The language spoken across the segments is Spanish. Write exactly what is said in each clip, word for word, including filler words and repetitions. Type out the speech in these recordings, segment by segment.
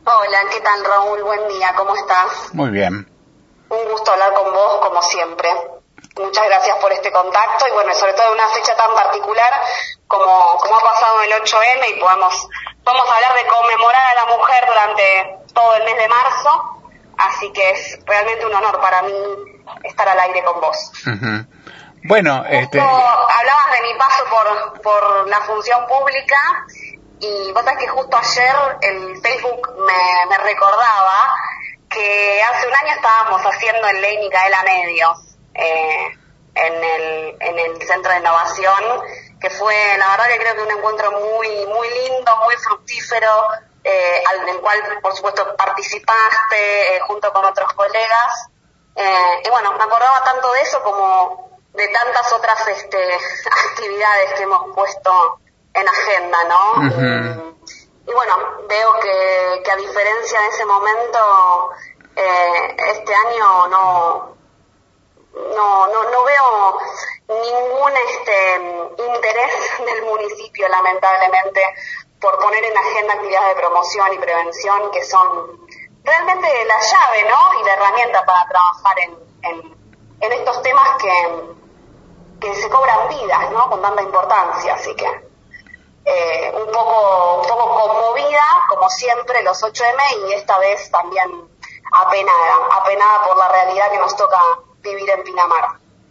Hola, ¿qué tal, Raúl? Buen día, ¿cómo estás? Muy bien. Un gusto hablar con vos, como siempre. Muchas gracias por este contacto y bueno, sobre todo en una fecha tan particular como, como ha pasado el ocho eme y podemos, podemos hablar de conmemorar a la mujer durante todo el mes de marzo, así que es realmente un honor para mí estar al aire con vos. Uh-huh. Bueno, Justo este... hablabas de mi paso por, por la función pública y vos sabés que justo ayer el Facebook me, me recordaba que hace un año estábamos haciendo en Ley Micaela Medios, eh, en el en el Centro de Innovación, que fue, la verdad que creo que un encuentro muy muy lindo, muy fructífero, eh, al el cual por supuesto participaste eh, junto con otros colegas, eh, y bueno, me acordaba tanto de eso como de tantas otras este actividades que hemos puesto en agenda, ¿no? Uh-huh. Y, y bueno, veo que, que a diferencia de ese momento, eh, este año no, no, no, no veo ningún este interés del municipio, lamentablemente, por poner en agenda actividades de promoción y prevención que son realmente la llave, ¿no? Y la herramienta para trabajar en, en, en estos temas que, que se cobran vidas, ¿no? Con tanta importancia, así que Eh, un poco un poco conmovida, como siempre, los ocho eme y esta vez también apenada, apenada por la realidad que nos toca vivir en Pinamar.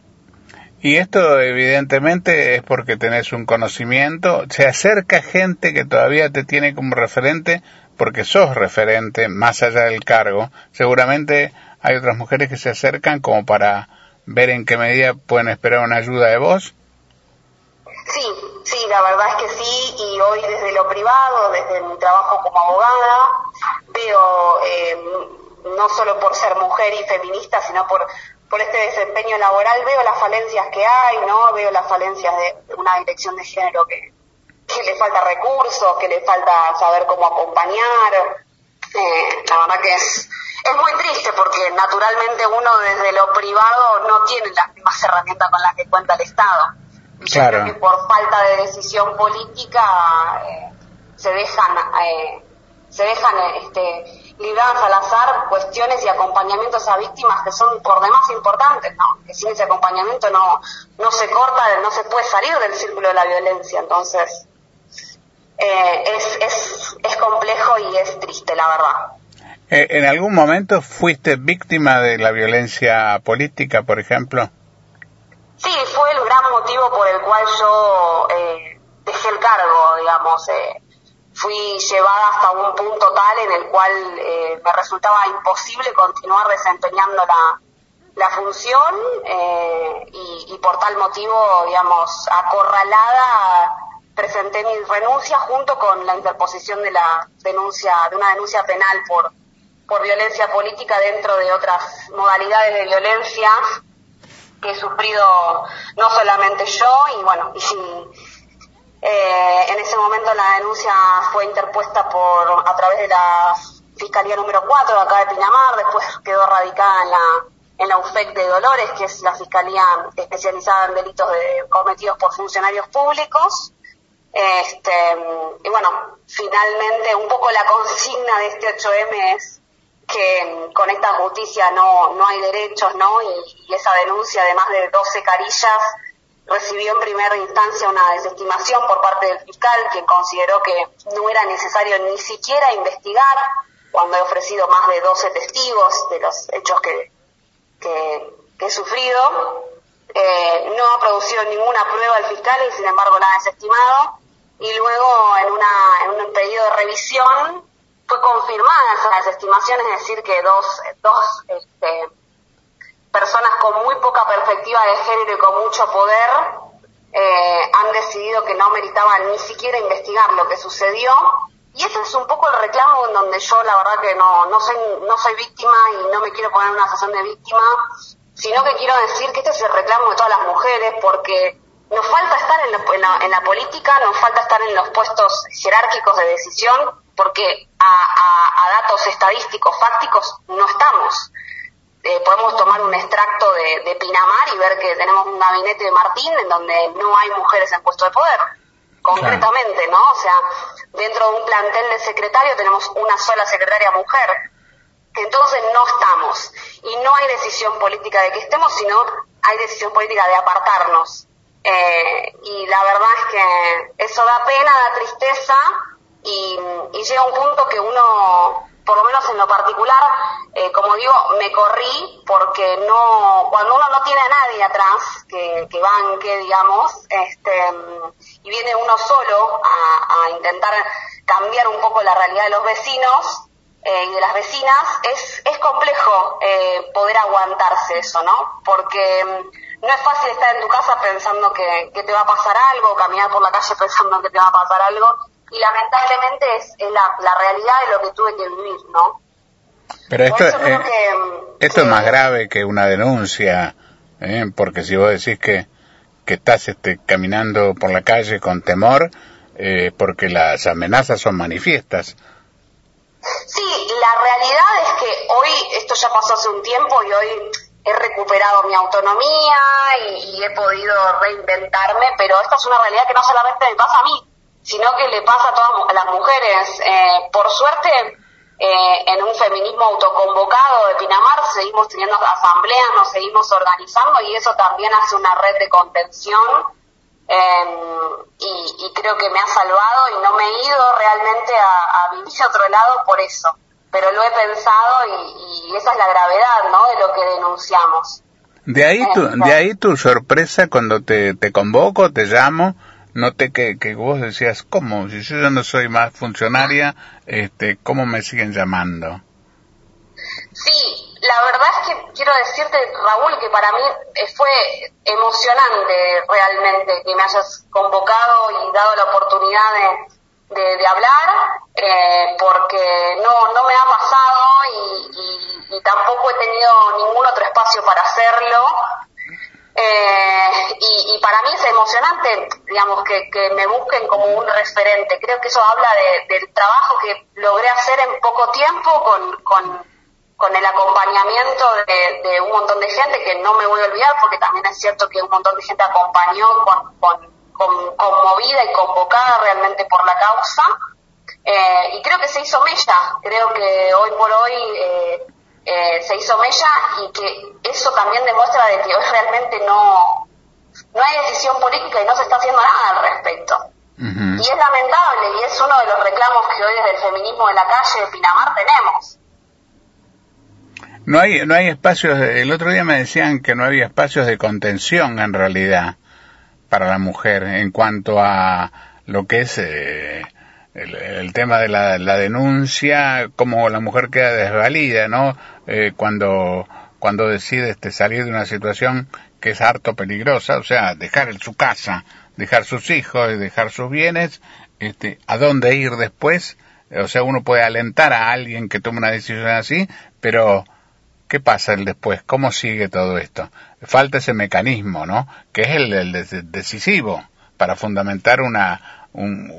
Y esto evidentemente es porque tenés un conocimiento, se acerca gente que todavía te tiene como referente, porque sos referente más allá del cargo. Seguramente hay otras mujeres que se acercan como para ver en qué medida pueden esperar una ayuda de vos. Sí, sí, la verdad es que sí, y hoy desde lo privado, desde mi trabajo como abogada, veo, eh, no solo por ser mujer y feminista, sino por por este desempeño laboral, veo las falencias que hay, ¿no? Veo las falencias de una dirección de género que, que le falta recursos, que le falta saber cómo acompañar. Eh, la verdad que es, es muy triste porque naturalmente uno desde lo privado no tiene las mismas herramientas con las que cuenta el Estado. Y yo Claro. creo que por falta de decisión política eh, se dejan eh, se dejan este, libradas al azar cuestiones y acompañamientos a víctimas que son por demás importantes, ¿no? Que sin ese acompañamiento no no se corta, no se puede salir del círculo de la violencia. Entonces eh, es es es complejo y es triste, la verdad. Eh, ¿En algún momento fuiste víctima de la violencia política, por ejemplo? Sí, fue el gran motivo por el cual yo eh, dejé el cargo, digamos. Eh, fui llevada hasta un punto tal en el cual eh, me resultaba imposible continuar desempeñando la, la función eh, y, y por tal motivo, digamos, acorralada, presenté mi renuncia junto con la interposición de la denuncia, de una denuncia penal por, por violencia política dentro de otras modalidades de violencia que he sufrido no solamente yo, y bueno, y eh, en ese momento la denuncia fue interpuesta por a través de la Fiscalía número cuatro de acá de Pinamar, después quedó radicada en la en la U F E C de Dolores, que es la Fiscalía especializada en delitos de, cometidos por funcionarios públicos. Este, y bueno, finalmente un poco la consigna de este ocho eme es que con esta justicia no no hay derechos, ¿no? Y, y esa denuncia de más de doce carillas recibió en primera instancia una desestimación por parte del fiscal, que consideró que no era necesario ni siquiera investigar cuando he ofrecido más de doce testigos de los hechos que que, que he sufrido. Eh, no ha producido ninguna prueba el fiscal y sin embargo la ha desestimado, y luego en una en un pedido de revisión fue confirmada esa desestimación, es decir, que dos, dos este, personas con muy poca perspectiva de género y con mucho poder eh, han decidido que no meritaban ni siquiera investigar lo que sucedió, y ese es un poco el reclamo en donde yo la verdad que no, no soy no soy víctima y no me quiero poner en una situación de víctima, sino que quiero decir que este es el reclamo de todas las mujeres, porque nos falta estar en la, en la, en la política, nos falta estar en los puestos jerárquicos de decisión, porque a, a, a datos estadísticos, fácticos, no estamos. Eh, podemos tomar un extracto de, de Pinamar y ver que tenemos un gabinete de Martín en donde no hay mujeres en puesto de poder, concretamente, ¿no? O sea, dentro de un plantel de secretario tenemos una sola secretaria mujer. Entonces no estamos. Y no hay decisión política de que estemos, sino hay decisión política de apartarnos. Eh, y la verdad es que eso da pena, da tristeza, y, y llega un punto que uno, por lo menos en lo particular, eh, como digo, me corrí porque no, cuando uno no tiene a nadie atrás que, que banque, digamos, este, y viene uno solo a, a intentar cambiar un poco la realidad de los vecinos eh, y de las vecinas, es, es complejo eh, poder aguantarse eso, ¿no? Porque no es fácil estar en tu casa pensando que, que te va a pasar algo, caminar por la calle pensando que te va a pasar algo, y lamentablemente es, es la, la realidad de lo que tuve que vivir, ¿no? Pero esto, eh, que, esto que, es más grave que una denuncia, ¿eh? Porque si vos decís que, que estás este, caminando por la calle con temor, eh, porque las amenazas son manifiestas. Sí, la realidad es que hoy, esto ya pasó hace un tiempo y hoy he recuperado mi autonomía y, y he podido reinventarme, pero esta es una realidad que no solamente me pasa a mí, sino que le pasa a todas las mujeres. Eh, por suerte, eh, en un feminismo autoconvocado de Pinamar seguimos teniendo asambleas, nos seguimos organizando y eso también hace una red de contención. Eh, y, y creo que me ha salvado y no me he ido realmente a, a vivir a otro lado por eso, pero lo he pensado y, y esa es la gravedad, ¿no?, de lo que denunciamos. De ahí tu, de ahí tu sorpresa cuando te, te convoco, te llamo, noté que, que vos decías, ¿cómo? Si yo ya no soy más funcionaria, este, ¿cómo me siguen llamando? Sí, la verdad es que quiero decirte, Raúl, que para mí fue emocionante realmente que me hayas convocado y dado la oportunidad de, de, de hablar, eh, porque no, no me ha pasado y, y, y tampoco he tenido ningún otro espacio para hacerlo. Eh, y, y para mí es emocionante, digamos, que, que me busquen como un referente. Creo que eso habla de, del trabajo que logré hacer en poco tiempo con, con con el acompañamiento de, de un montón de gente que no me voy a olvidar, porque también es cierto que un montón de gente acompañó con, con, con conmovida y convocada realmente por la causa, eh, y creo que se hizo mella, creo que hoy por hoy eh, eh, se hizo mella, y que eso también demuestra de que hoy realmente no, no hay decisión política y no se está haciendo nada al respecto. Uh-huh. Y es lamentable, y es uno de los reclamos que hoy desde el feminismo de la calle de Pinamar tenemos. No hay, no hay espacios, el otro día me decían que no había espacios de contención en realidad para la mujer en cuanto a lo que es eh, el, el tema de la, la denuncia, cómo la mujer queda desvalida, ¿no? Eh, cuando, cuando decide este, salir de una situación que es harto peligrosa, o sea, dejar su casa, dejar sus hijos, dejar sus bienes, este, ¿a dónde ir después? O sea, uno puede alentar a alguien que tome una decisión así, pero ¿qué pasa el después? ¿Cómo sigue todo esto? Falta ese mecanismo, ¿no? Que es el, el decisivo para fundamentar una, un,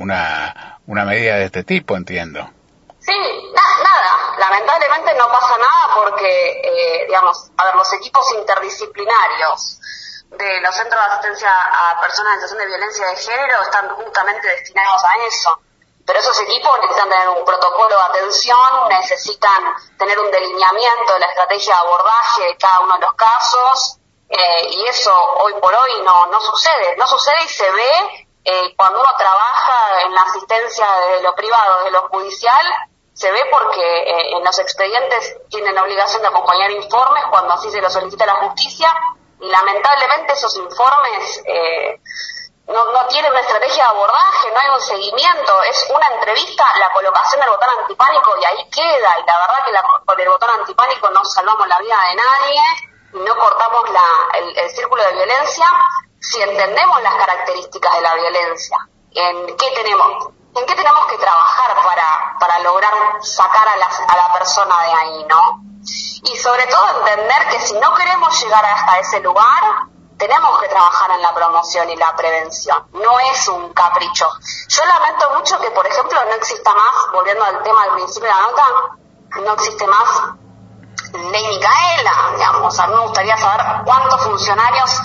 una, una medida de este tipo, entiendo. Sí, na- nada. Lamentablemente no pasa nada porque, eh, digamos, a ver, los equipos interdisciplinarios de los centros de asistencia a personas en situación de violencia de género están justamente destinados a eso. Pero esos equipos necesitan tener un protocolo de atención, necesitan tener un delineamiento de la estrategia de abordaje de cada uno de los casos, eh, y eso hoy por hoy no, no sucede. No sucede y se ve eh, cuando uno trabaja en la asistencia de lo privado, de lo judicial, se ve porque eh, en los expedientes tienen obligación de acompañar informes cuando así se lo solicita la justicia, y lamentablemente esos informes eh, No, no tiene una estrategia de abordaje, no hay un seguimiento, es una entrevista, la colocación del botón antipánico y ahí queda, y la verdad que la, con el botón antipánico no salvamos la vida de nadie, y no cortamos la, el, el círculo de violencia si entendemos las características de la violencia, en qué tenemos, en qué tenemos que trabajar para, para lograr sacar a la, a la persona de ahí, ¿no? Y sobre todo entender que si no queremos llegar hasta ese lugar, tenemos que trabajar en la promoción y la prevención, no es un capricho. Yo lamento mucho que, por ejemplo, no exista más, volviendo al tema del principio de la nota, no existe más Ley Micaela, digamos. A mí me gustaría saber cuántos funcionarios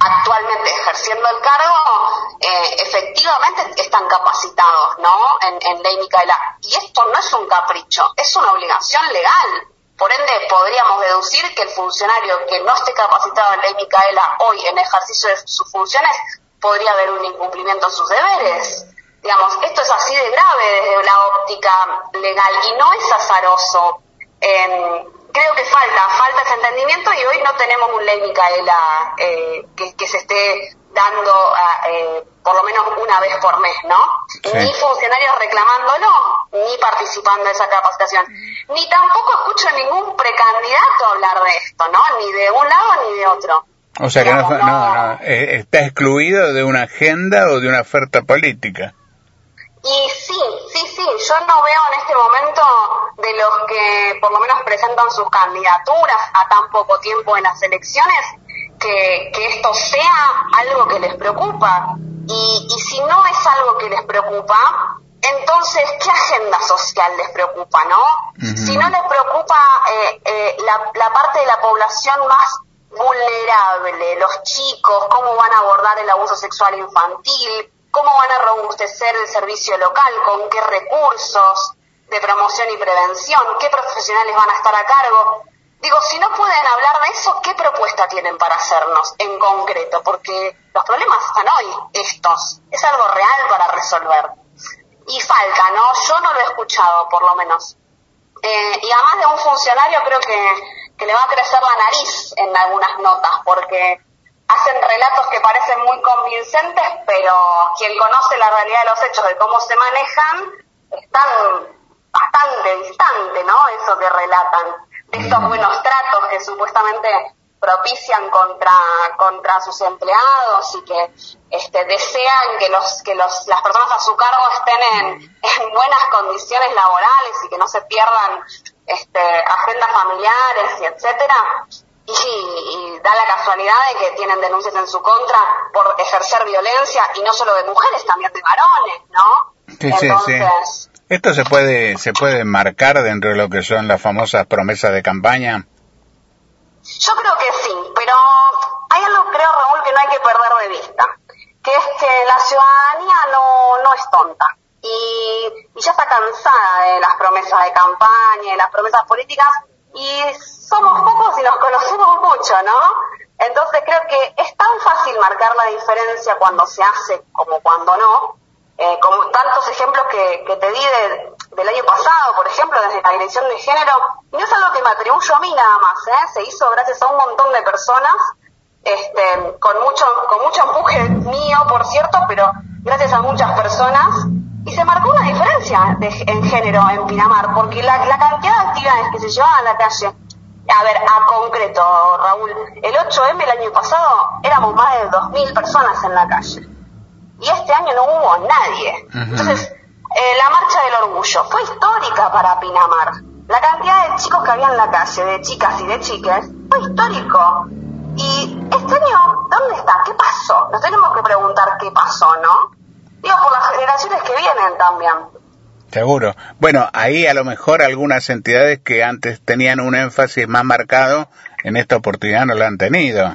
actualmente ejerciendo el cargo, eh, efectivamente están capacitados, ¿no? En, en Ley Micaela. Y esto no es un capricho, es una obligación legal. Por ende, podríamos deducir que el funcionario que no esté capacitado en Ley Micaela hoy en ejercicio de sus funciones podría haber un incumplimiento en sus deberes. Digamos, esto es así de grave desde la óptica legal y no es azaroso. Eh, creo que falta, falta ese entendimiento y hoy no tenemos un Ley Micaela eh, que, que se esté dando eh, por lo menos una vez por mes, ¿no? Sí. Ni funcionarios reclamándolo, ni participando en esa capacitación. Ni tampoco escucho ningún precandidato hablar de esto, ¿no? Ni de un lado ni de otro. O sea que no, no, no, eh, está excluido de una agenda o de una oferta política. Y sí, sí, sí, yo no veo en este momento de los que por lo menos presentan sus candidaturas a tan poco tiempo en las elecciones, que, que esto sea algo que les preocupa. Y, y si no es algo que les preocupa, entonces, ¿qué agenda social les preocupa, no? Uh-huh. Si no les preocupa eh, eh, la, la parte de la población más vulnerable, los chicos, cómo van a abordar el abuso sexual infantil, cómo van a robustecer el servicio local, con qué recursos de promoción y prevención, qué profesionales van a estar a cargo. Digo, si no pueden hablar de eso, ¿qué propuesta tienen para hacernos en concreto? Porque los problemas están hoy, estos. Es algo real para resolver. Y falta, ¿no? Yo no lo he escuchado, por lo menos. Eh, y además de un funcionario, creo que, que le va a crecer la nariz en algunas notas, porque hacen relatos que parecen muy convincentes, pero quien conoce la realidad de los hechos, de cómo se manejan, están bastante distante, ¿no? Eso que relatan, de estos buenos tratos que supuestamente propician contra contra sus empleados y que este desean que los que los las personas a su cargo estén en, en buenas condiciones laborales y que no se pierdan este agendas familiares y etcétera. Y, y da la casualidad de que tienen denuncias en su contra por ejercer violencia, y no solo de mujeres, también de varones, ¿no? Sí, Entonces, sí, sí. ¿Esto se puede se puede marcar dentro de lo que son las famosas promesas de campaña? Yo creo que sí, pero hay algo, creo, Raúl, que no hay que perder de vista, que es que la ciudadanía no, no es tonta. Y, y ya está cansada de las promesas de campaña, de las promesas políticas, y somos pocos y nos conocemos mucho, ¿no? Entonces creo que es tan fácil marcar la diferencia cuando se hace como cuando no, eh, como tantos ejemplos que, que te di de, del año pasado, por ejemplo, desde la dirección de género, y no es algo que me atribuyo a mí nada más, ¿eh? Se hizo gracias a un montón de personas, este, con mucho, con mucho empuje mío, por cierto, pero gracias a muchas personas, y se marcó una diferencia de, en género en Pinamar, porque la, la cantidad de actividades que se llevaban a la calle, a ver, a concreto, Raúl, el ocho eme el año pasado éramos más de dos mil personas en la calle, y este año no hubo nadie. Uh-huh. Entonces, eh, la marcha del orgullo fue histórica para Pinamar. La cantidad de chicos que había en la calle, de chicas y de chiques, fue histórico. Y este año, ¿dónde está? ¿Qué pasó? Nos tenemos que preguntar qué pasó, ¿no? Digo, por las generaciones que vienen también. Seguro. Bueno, ahí a lo mejor algunas entidades que antes tenían un énfasis más marcado, en esta oportunidad no lo han tenido.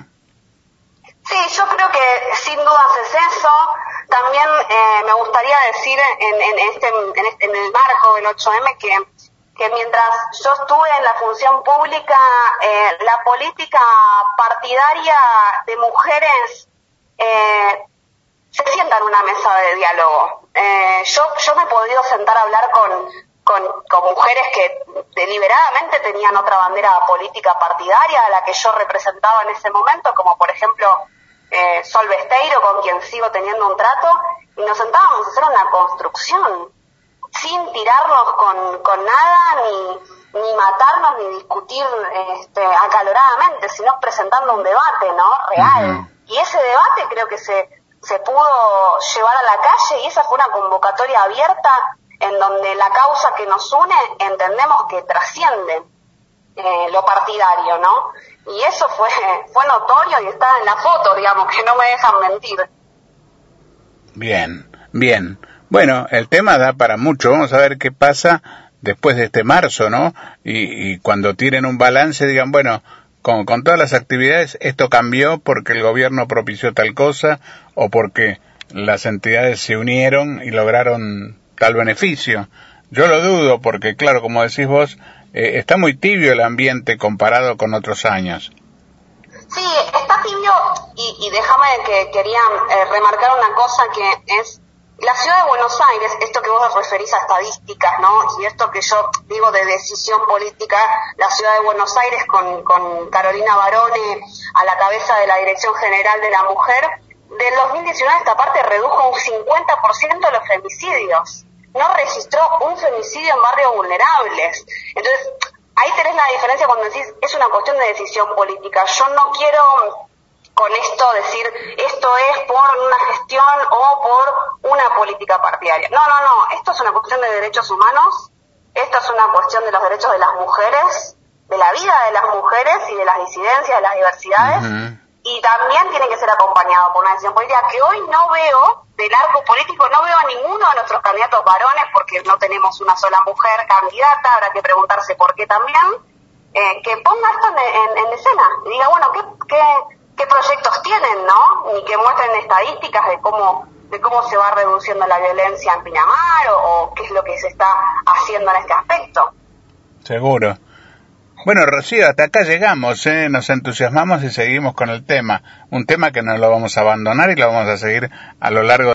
Sí, yo creo que sin dudas es eso. También eh, me gustaría decir en, en, este, en, este, en el marco del ocho eme que, que mientras yo estuve en la función pública, eh, la política partidaria de mujeres eh, se sienta en una mesa de diálogo. Eh, yo, yo me he podido sentar a hablar con, con, con mujeres que deliberadamente tenían otra bandera política partidaria a la que yo representaba en ese momento, como por ejemplo eh, Sol Besteiro, con quien sigo teniendo un trato, y nos sentábamos a hacer una construcción, sin tirarnos con, con nada, ni, ni matarnos, ni discutir este, acaloradamente, sino presentando un debate, ¿no? Real. Uh-huh. Y ese debate creo que se se pudo llevar a la calle, y esa fue una convocatoria abierta en donde la causa que nos une entendemos que trasciende eh, lo partidario, ¿no? Y eso fue fue notorio y está en la foto, digamos, que no me dejan mentir. Bien, bien. Bueno, el tema da para mucho. Vamos a ver qué pasa después de este marzo, ¿no? Y, y cuando tiren un balance digan, bueno, con, con todas las actividades, esto cambió porque el gobierno propició tal cosa o porque las entidades se unieron y lograron tal beneficio. Yo lo dudo porque, claro, como decís vos, eh, está muy tibio el ambiente comparado con otros años. Sí, está tibio y, y déjame que quería eh, remarcar una cosa que es la ciudad de Buenos Aires, esto que vos referís a estadísticas, ¿no? Y esto que yo digo de decisión política, la ciudad de Buenos Aires con, con Carolina Barone a la cabeza de la Dirección General de la Mujer, del dos mil diecinueve esta parte redujo un cincuenta por ciento los femicidios. No registró un femicidio en barrios vulnerables. Entonces, ahí tenés la diferencia cuando decís, es una cuestión de decisión política. Yo no quiero con esto decir, esto es por una gestión o por una política partidaria. No, no, no, esto es una cuestión de derechos humanos, esto es una cuestión de los derechos de las mujeres, de la vida de las mujeres y de las disidencias, de las diversidades, uh-huh. Y también tiene que ser acompañado por una decisión política que hoy no veo, del arco político, no veo a ninguno de nuestros candidatos varones, porque no tenemos una sola mujer candidata, habrá que preguntarse por qué también, eh, que ponga esto en, en, en escena, y diga, bueno, ¿qué, qué, qué proyectos tienen, no? Y que muestren estadísticas de cómo, de cómo se va reduciendo la violencia en Pinamar, o, o qué es lo que se está haciendo en este aspecto. Seguro. Bueno, Rocío, hasta acá llegamos, ¿eh? Nos entusiasmamos y seguimos con el tema. Un tema que no lo vamos a abandonar y lo vamos a seguir a lo largo